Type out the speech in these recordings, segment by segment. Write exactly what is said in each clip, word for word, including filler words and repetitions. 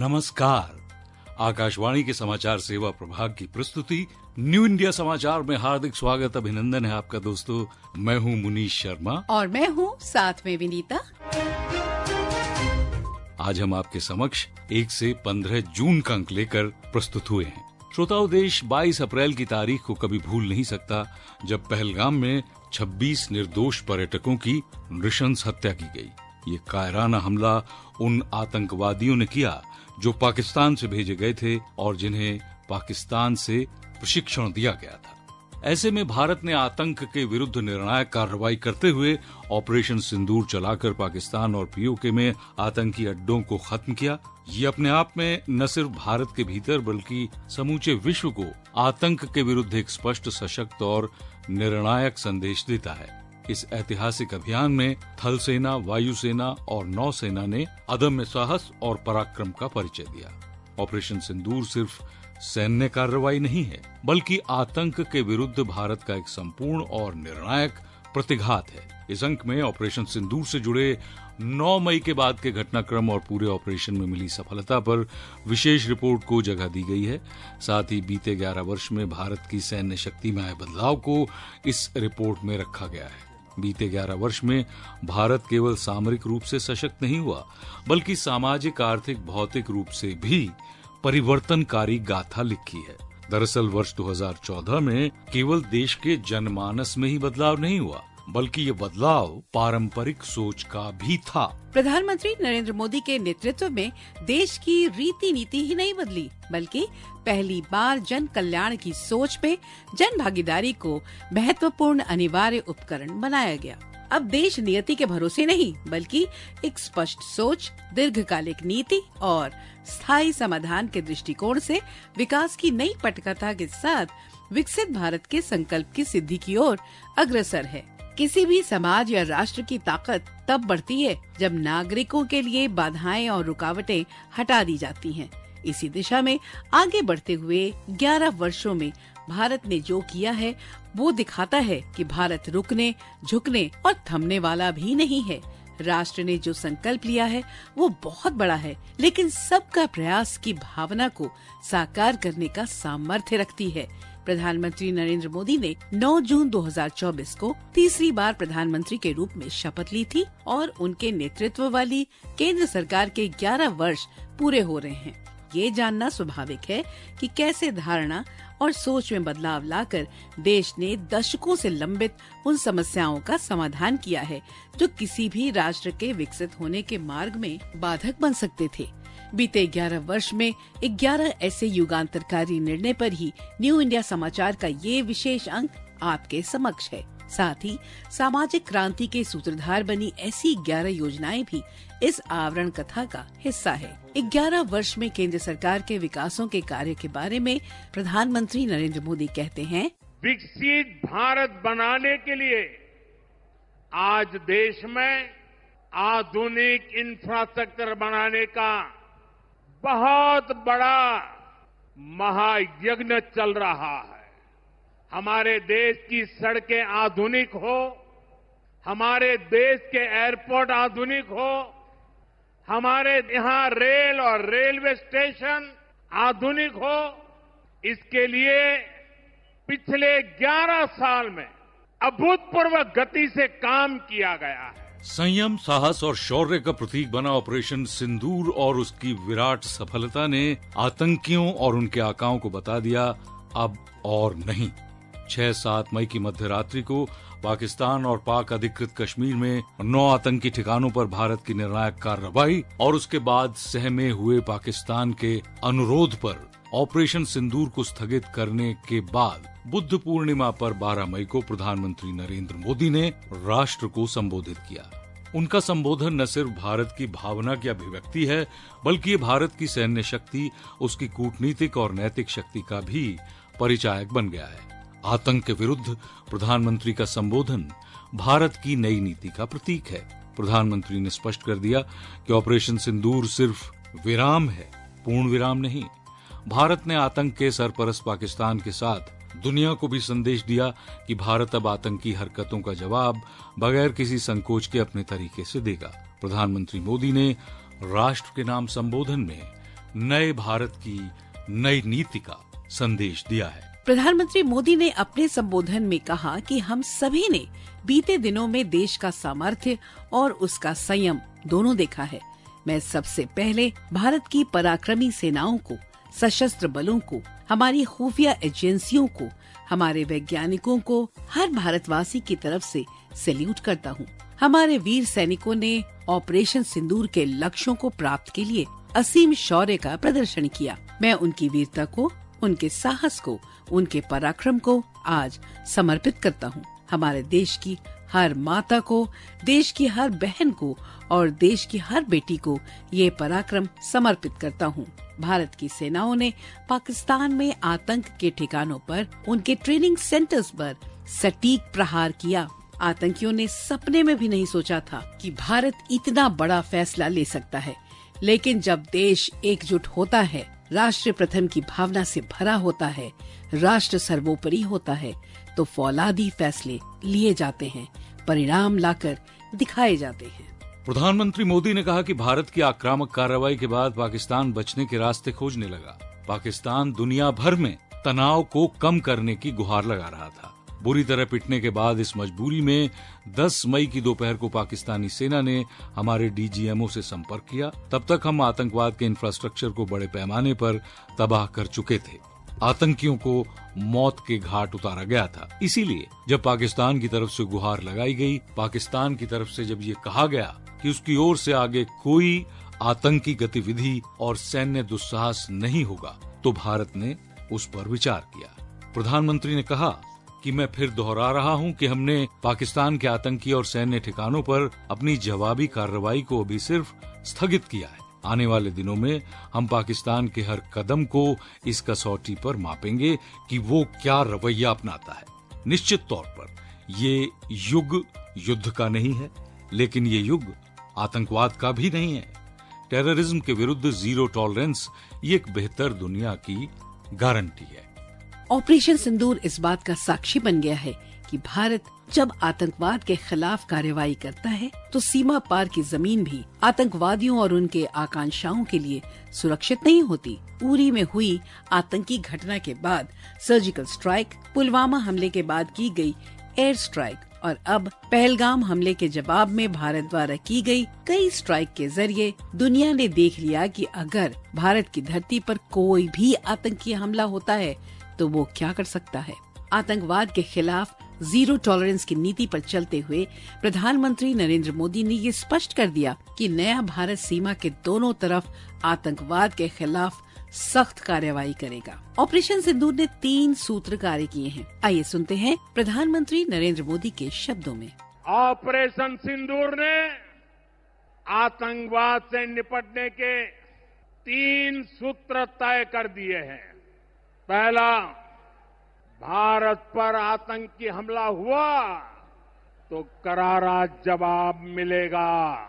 नमस्कार। आकाशवाणी के समाचार सेवा प्रभाग की प्रस्तुति न्यू इंडिया समाचार में हार्दिक स्वागत, अभिनंदन है आपका दोस्तों। मैं हूं मुनीश शर्मा और मैं हूं साथ में विनीता। आज हम आपके समक्ष एक से पंद्रह जून का अंक लेकर प्रस्तुत हुए हैं। श्रोताओं, देश बाईस अप्रैल की तारीख को कभी भूल नहीं सकता जब पहलगाम में छब्बीस निर्दोष पर्यटकों की नृशंस हत्या की गई। ये कायराना हमला उन आतंकवादियों ने किया जो पाकिस्तान से भेजे गए थे और जिन्हें पाकिस्तान से प्रशिक्षण दिया गया था। ऐसे में भारत ने आतंक के विरुद्ध निर्णायक कार्रवाई करते हुए ऑपरेशन सिंदूर चलाकर पाकिस्तान और पीओके में आतंकी अड्डों को खत्म किया। ये अपने आप में न सिर्फ भारत के भीतर बल्कि समूचे विश्व को आतंक के विरुद्ध एक स्पष्ट, सशक्त और निर्णायक संदेश देता है। इस ऐतिहासिक अभियान में थल सेना, वायुसेना और नौसेना ने अदम्य साहस और पराक्रम का परिचय दिया। ऑपरेशन सिंदूर सिर्फ सैन्य कार्रवाई नहीं है, बल्कि आतंक के विरुद्ध भारत का एक संपूर्ण और निर्णायक प्रतिघात है। इस अंक में ऑपरेशन सिंदूर से जुड़े नौ मई के बाद के घटनाक्रम और पूरे ऑपरेशन में मिली सफलता पर विशेष रिपोर्ट को जगह दी गई है। साथ ही बीते ग्यारह वर्ष में भारत की सैन्य शक्ति में आए बदलाव को इस रिपोर्ट में रखा गया है। बीते ग्यारह वर्ष में भारत केवल सामरिक रूप से सशक्त नहीं हुआ, बल्कि सामाजिक, आर्थिक, भौतिक रूप से भी परिवर्तनकारी गाथा लिखी है। दरअसल वर्ष दो हज़ार चौदह में केवल देश के जनमानस में ही बदलाव नहीं हुआ, बल्कि ये बदलाव पारंपरिक सोच का भी था। प्रधानमंत्री नरेंद्र मोदी के नेतृत्व में देश की रीति नीति ही नहीं बदली, बल्कि पहली बार जन कल्याण की सोच पे जन भागीदारी को महत्वपूर्ण अनिवार्य उपकरण बनाया गया। अब देश नियति के भरोसे नहीं, बल्कि एक स्पष्ट सोच, दीर्घकालिक नीति और स्थायी समाधान के दृष्टिकोण से विकास की नई पटकथा के साथ विकसित भारत के संकल्प की सिद्धि की ओर अग्रसर है। किसी भी समाज या राष्ट्र की ताकत तब बढ़ती है जब नागरिकों के लिए बाधाएं और रुकावटें हटा दी जाती हैं। इसी दिशा में आगे बढ़ते हुए ग्यारह वर्षों में भारत ने जो किया है वो दिखाता है कि भारत रुकने, झुकने और थमने वाला भी नहीं है। राष्ट्र ने जो संकल्प लिया है वो बहुत बड़ा है, लेकिन सबका प्रयास की भावना को साकार करने का सामर्थ्य रखती है। प्रधानमंत्री नरेंद्र मोदी ने नौ जून दो हज़ार चौबीस को तीसरी बार प्रधानमंत्री के रूप में शपथ ली थी और उनके नेतृत्व वाली केंद्र सरकार के ग्यारह वर्ष पूरे हो रहे हैं। ये जानना स्वाभाविक है कि कैसे धारणा और सोच में बदलाव लाकर देश ने दशकों से लंबित उन समस्याओं का समाधान किया है जो किसी भी राष्ट्र के विकसित होने के मार्ग में बाधक बन सकते थे। बीते ग्यारह वर्ष में ग्यारह ऐसे युगांतरकारी निर्णय पर ही न्यू इंडिया समाचार का ये विशेष अंक आपके समक्ष है। साथ ही सामाजिक क्रांति के सूत्रधार बनी ऐसी ग्यारह योजनाएं भी इस आवरण कथा का हिस्सा है। ग्यारह वर्ष में केंद्र सरकार के विकासों के कार्य के बारे में प्रधानमंत्री नरेंद्र मोदी कहते हैं, विकसित भारत बनाने के लिए आज देश में आधुनिक इंफ्रास्ट्रक्चर बनाने का बहुत बड़ा महायज्ञ चल रहा है। हमारे देश की सड़कें आधुनिक हो, हमारे देश के एयरपोर्ट आधुनिक हो, हमारे यहाँ रेल और रेलवे स्टेशन आधुनिक हो, इसके लिए पिछले ग्यारह साल में अभूतपूर्व गति से काम किया गया है। संयम, साहस और शौर्य का प्रतीक बना ऑपरेशन सिंदूर और उसकी विराट सफलता ने आतंकियों और उनके आकाओं को बता दिया, अब और नहीं। छह सात मई की मध्य रात्रि को पाकिस्तान और पाक अधिकृत कश्मीर में नौ आतंकी ठिकानों पर भारत की निर्णायक कार्रवाई और उसके बाद सहमे हुए पाकिस्तान के अनुरोध पर ऑपरेशन सिंदूर को स्थगित करने के बाद बुद्ध पूर्णिमा पर बारह मई को प्रधानमंत्री नरेंद्र मोदी ने राष्ट्र को संबोधित किया। उनका संबोधन न सिर्फ भारत की भावना की अभिव्यक्ति है, बल्कि ये भारत की सैन्य शक्ति, उसकी कूटनीतिक और नैतिक शक्ति का भी परिचायक बन गया है। आतंक के विरुद्ध प्रधानमंत्री का संबोधन भारत की नई नीति का प्रतीक है। प्रधानमंत्री ने स्पष्ट कर दिया कि ऑपरेशन सिंदूर सिर्फ विराम है, पूर्ण विराम नहीं। भारत ने आतंक के सरपरस्त पाकिस्तान के साथ दुनिया को भी संदेश दिया कि भारत अब आतंकी हरकतों का जवाब बगैर किसी संकोच के अपने तरीके से देगा। प्रधानमंत्री मोदी ने राष्ट्र के नाम संबोधन में नए भारत की नई नीति का संदेश दिया है। प्रधानमंत्री मोदी ने अपने संबोधन में कहा कि हम सभी ने बीते दिनों में देश का सामर्थ्य और उसका संयम दोनों देखा है। मैं सबसे पहले भारत की पराक्रमी सेनाओं को, सशस्त्र बलों को, हमारी खुफिया एजेंसियों को, हमारे वैज्ञानिकों को, हर भारतवासी की तरफ से सैल्यूट करता हूँ। हमारे वीर सैनिकों ने ऑपरेशन सिंदूर के लक्ष्यों को प्राप्त के लिए असीम शौर्य का प्रदर्शन किया। मैं उनकी वीरता को, उनके साहस को, उनके पराक्रम को आज समर्पित करता हूँ। हमारे देश की हर माता को, देश की हर बहन को और देश की हर बेटी को ये पराक्रम समर्पित करता हूँ। भारत की सेनाओं ने पाकिस्तान में आतंक के ठिकानों पर, उनके ट्रेनिंग सेंटर्स पर सटीक प्रहार किया। आतंकियों ने सपने में भी नहीं सोचा था कि भारत इतना बड़ा फैसला ले सकता है, लेकिन जब देश एकजुट होता है, राष्ट्र प्रथम की भावना से भरा होता है, राष्ट्र सर्वोपरि होता है, तो फौलादी फैसले लिए जाते हैं, परिणाम लाकर दिखाए जाते हैं। प्रधानमंत्री मोदी ने कहा कि भारत की आक्रामक कार्रवाई के बाद पाकिस्तान बचने के रास्ते खोजने लगा। पाकिस्तान दुनिया भर में तनाव को कम करने की गुहार लगा रहा था। बुरी तरह पिटने के बाद इस मजबूरी में दस मई की दोपहर को पाकिस्तानी सेना ने हमारे डी जी एम ओ से संपर्क किया। तब तक हम आतंकवाद के इंफ्रास्ट्रक्चर को बड़े पैमाने पर तबाह कर चुके थे। आतंकियों को मौत के घाट उतारा गया था। इसीलिए जब पाकिस्तान की तरफ से गुहार लगाई गई, पाकिस्तान की तरफ से जब ये कहा गया कि उसकी ओर से आगे कोई आतंकी गतिविधि और सैन्य दुस्साहस नहीं होगा, तो भारत ने उस पर विचार किया। प्रधानमंत्री ने कहा कि मैं फिर दोहरा रहा हूं कि हमने पाकिस्तान के आतंकी और सैन्य ठिकानों पर अपनी जवाबी कार्रवाई को अभी सिर्फ स्थगित किया है। आने वाले दिनों में हम पाकिस्तान के हर कदम को इस कसौटी पर मापेंगे कि वो क्या रवैया अपनाता है। निश्चित तौर पर ये युग युद्ध का नहीं है, लेकिन ये युग आतंकवाद का भी नहीं है। टेररिज्म के विरुद्ध जीरो टॉलरेंस ये एक बेहतर दुनिया की गारंटी है। ऑपरेशन सिंदूर इस बात का साक्षी बन गया है कि भारत जब आतंकवाद के खिलाफ कार्रवाई करता है, तो सीमा पार की जमीन भी आतंकवादियों और उनके आकांक्षाओं के लिए सुरक्षित नहीं होती। उरी में हुई आतंकी घटना के बाद सर्जिकल स्ट्राइक, पुलवामा हमले के बाद की गई एयर स्ट्राइक और अब पहलगाम हमले के जवाब में भारत द्वारा की गई कई स्ट्राइक के जरिए दुनिया ने देख लिया कि अगर भारत की धरती पर कोई भी आतंकी हमला होता है तो वो क्या कर सकता है। आतंकवाद के खिलाफ जीरो टॉलरेंस की नीति पर चलते हुए प्रधानमंत्री नरेंद्र मोदी ने ये स्पष्ट कर दिया कि नया भारत सीमा के दोनों तरफ आतंकवाद के खिलाफ सख्त कार्रवाई करेगा। ऑपरेशन सिंदूर ने तीन सूत्र कार्य किए हैं। आइए सुनते हैं प्रधानमंत्री नरेंद्र मोदी के शब्दों में। ऑपरेशन सिंदूर ने आतंकवाद से निपटने के तीन सूत्र तय कर दिए हैं। पहला, भारत पर आतंकी हमला हुआ तो करारा जवाब मिलेगा।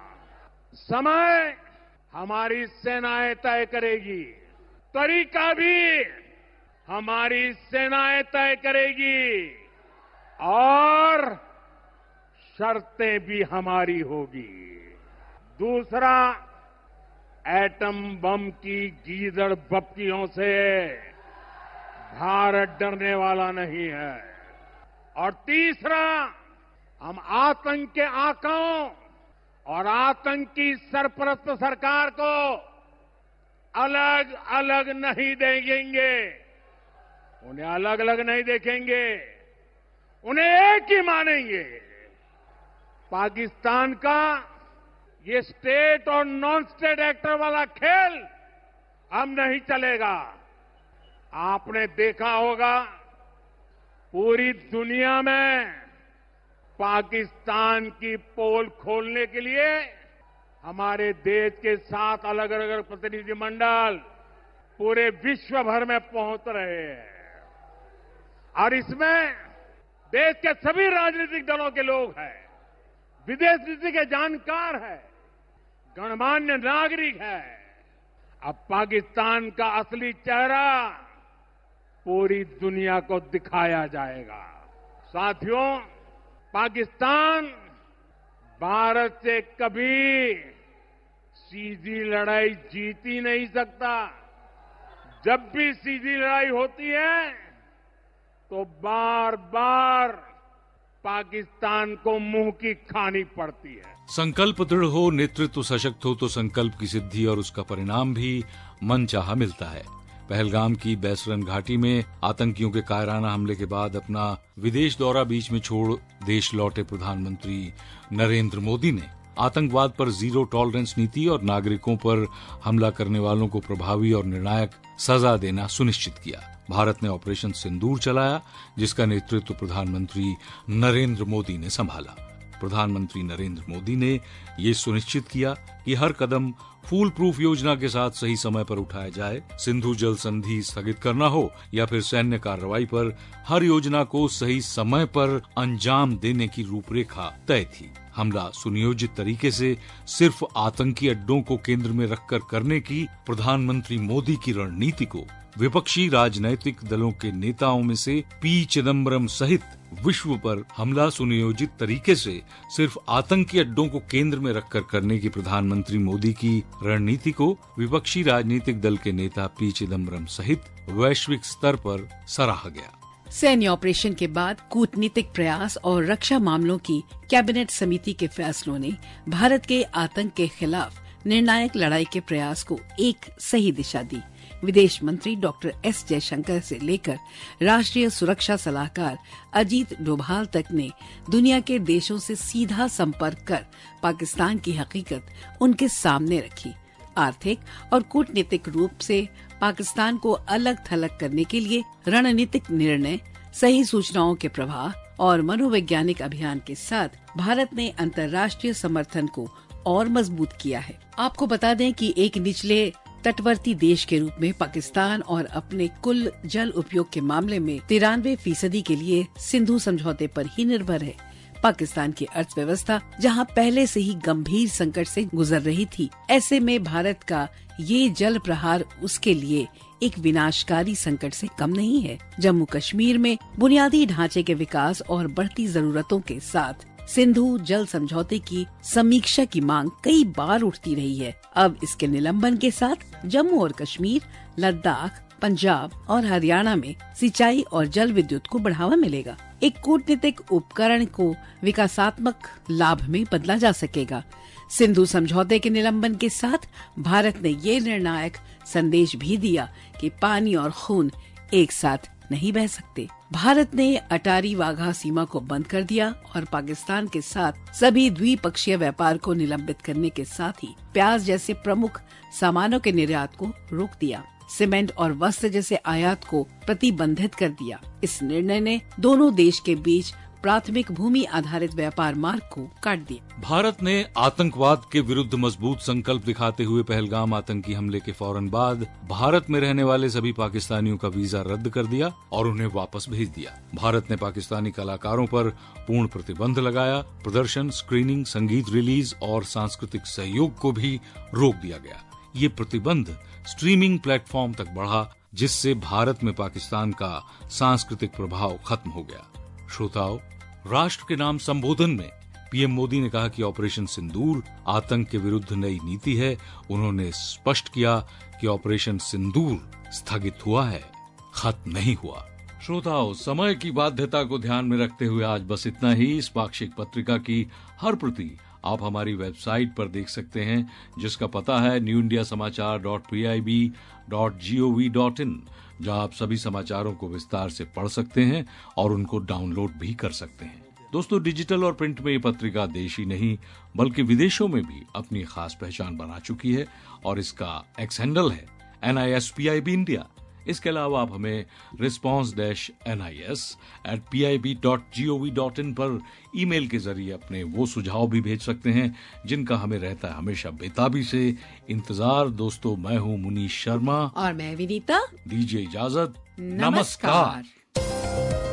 समय हमारी सेनाएं तय करेगी, तरीका भी हमारी सेनाएं तय करेगी और शर्तें भी हमारी होगी। दूसरा, एटम बम की गीदड़ बप्तियों से भारत डरने वाला नहीं है। और तीसरा, हम आतंक के आकाओं और आतंकी सरपरस्त सरकार को अलग अलग नहीं देखेंगे, उन्हें अलग अलग नहीं देखेंगे, उन्हें एक ही मानेंगे। पाकिस्तान का ये स्टेट और नॉन स्टेट एक्टर वाला खेल अब नहीं चलेगा। आपने देखा होगा पूरी दुनिया में पाकिस्तान की पोल खोलने के लिए हमारे देश के साथ अलग अलग प्रतिनिधिमंडल पूरे विश्व भर में पहुंच रहे हैं और इसमें देश के सभी राजनीतिक दलों के लोग हैं, विदेश नीति के जानकार हैं, गणमान्य नागरिक हैं। अब पाकिस्तान का असली चेहरा पूरी दुनिया को दिखाया जाएगा। साथियों, पाकिस्तान भारत से कभी सीधी लड़ाई जीत ही नहीं सकता। जब भी सीधी लड़ाई होती है तो बार बार पाकिस्तान को मुंह की खानी पड़ती है। संकल्प दृढ़ हो, नेतृत्व सशक्त हो तो संकल्प की सिद्धि और उसका परिणाम भी मनचाहा मिलता है। पहलगाम की बैसरन घाटी में आतंकियों के कायराना हमले के बाद अपना विदेश दौरा बीच में छोड़ देश लौटे प्रधानमंत्री नरेंद्र मोदी ने आतंकवाद पर जीरो टॉलरेंस नीति और नागरिकों पर हमला करने वालों को प्रभावी और निर्णायक सजा देना सुनिश्चित किया। भारत ने ऑपरेशन सिंदूर चलाया, जिसका नेतृत्व प्रधानमंत्री नरेंद्र मोदी ने संभाला। प्रधानमंत्री नरेंद्र मोदी ने ये सुनिश्चित किया कि हर कदम फूल प्रूफ योजना के साथ सही समय पर उठाया जाए। सिंधु जल संधि स्थगित करना हो या फिर सैन्य कार्रवाई पर, हर योजना को सही समय पर अंजाम देने की रूपरेखा तय थी। हमला सुनियोजित तरीके से सिर्फ आतंकी अड्डों को केंद्र में रखकर करने की प्रधानमंत्री मोदी की रणनीति को विपक्षी राजनैतिक दलों के नेताओं में से पी चिदम्बरम सहित विश्व पर हमला सुनियोजित तरीके से सिर्फ आतंकी अड्डों को केंद्र में रखकर करने की प्रधानमंत्री मोदी की रणनीति को विपक्षी राजनीतिक दल के नेता पी चिदम्बरम सहित वैश्विक स्तर पर सराहा गया। सैन्य ऑपरेशन के बाद कूटनीतिक प्रयास और रक्षा मामलों की कैबिनेट समिति के फैसलों ने भारत के आतंक के खिलाफ निर्णायक लड़ाई के प्रयास को एक सही दिशा दी। विदेश मंत्री डॉक्टर एस जयशंकर से लेकर राष्ट्रीय सुरक्षा सलाहकार अजीत डोभाल तक ने दुनिया के देशों से सीधा संपर्क कर पाकिस्तान की हकीकत उनके सामने रखी। आर्थिक और कूटनीतिक रूप से पाकिस्तान को अलग थलग करने के लिए रणनीतिक निर्णय, सही सूचनाओं के प्रवाह और मनोवैज्ञानिक अभियान के साथ भारत ने अंतर्राष्ट्रीय समर्थन को और मजबूत किया है। आपको बता दें कि एक निचले तटवर्ती देश के रूप में पाकिस्तान और अपने कुल जल उपयोग के मामले में तिरानवे फीसदी के लिए सिंधु समझौते पर ही निर्भर है। पाकिस्तान की अर्थव्यवस्था जहां पहले से ही गंभीर संकट से गुजर रही थी, ऐसे में भारत का ये जल प्रहार उसके लिए एक विनाशकारी संकट से कम नहीं है। जम्मू कश्मीर में बुनियादी ढांचे के विकास और बढ़ती जरूरतों के साथ सिंधु जल समझौते की समीक्षा की मांग कई बार उठती रही है। अब इसके निलंबन के साथ जम्मू और कश्मीर, लद्दाख, पंजाब और हरियाणा में सिंचाई और जल विद्युत को बढ़ावा मिलेगा। एक कूटनीतिक उपकरण को विकासात्मक लाभ में बदला जा सकेगा। सिंधु समझौते के निलंबन के साथ भारत ने ये निर्णायक संदेश भी दिया कि पानी और खून एक साथ नहीं बह सकते। भारत ने अटारी वाघा सीमा को बंद कर दिया और पाकिस्तान के साथ सभी द्विपक्षीय व्यापार को निलंबित करने के साथ ही प्याज जैसे प्रमुख सामानों के निर्यात को रोक दिया। सीमेंट और वस्त्र जैसे आयात को प्रतिबंधित कर दिया। इस निर्णय ने दोनों देश के बीच प्राथमिक भूमि आधारित व्यापार मार्ग को काट दिया। भारत ने आतंकवाद के विरुद्ध मजबूत संकल्प दिखाते हुए पहलगाम आतंकी हमले के फौरन बाद भारत में रहने वाले सभी पाकिस्तानियों का वीजा रद्द कर दिया और उन्हें वापस भेज दिया। भारत ने पाकिस्तानी कलाकारों पर पूर्ण प्रतिबंध लगाया। प्रदर्शन, स्क्रीनिंग, संगीत रिलीज और सांस्कृतिक सहयोग को भी रोक दिया गया। ये प्रतिबंध स्ट्रीमिंग प्लेटफॉर्म तक बढ़ा, जिससे भारत में पाकिस्तान का सांस्कृतिक प्रभाव खत्म हो गया। श्रोताओं, राष्ट्र के नाम संबोधन में पीएम मोदी ने कहा कि ऑपरेशन सिंदूर आतंक के विरुद्ध नई नीति है। उन्होंने स्पष्ट किया कि ऑपरेशन सिंदूर स्थगित हुआ है, खत्म नहीं हुआ। श्रोताओं, समय की बाध्यता को ध्यान में रखते हुए आज बस इतना ही। इस पाक्षिक पत्रिका की हर प्रति आप हमारी वेबसाइट पर देख सकते हैं, जिसका पता है new India Samachar dot P I B dot G O V dot in, जहां आप सभी समाचारों को विस्तार से पढ़ सकते हैं और उनको डाउनलोड भी कर सकते हैं। दोस्तों, डिजिटल और प्रिंट में ये पत्रिका देश ही नहीं बल्कि विदेशों में भी अपनी खास पहचान बना चुकी है और इसका एक्स हैंडल है N I S P I B India. इसके अलावा आप हमें response dash N I S at P I B dot G O V dot in पर ईमेल के जरिए अपने वो सुझाव भी भेज सकते हैं जिनका हमें रहता है हमेशा बेताबी से इंतजार। दोस्तों, मैं हूँ मुनीश शर्मा और मैं विनीता। दीजिए इजाजत। नमस्कार।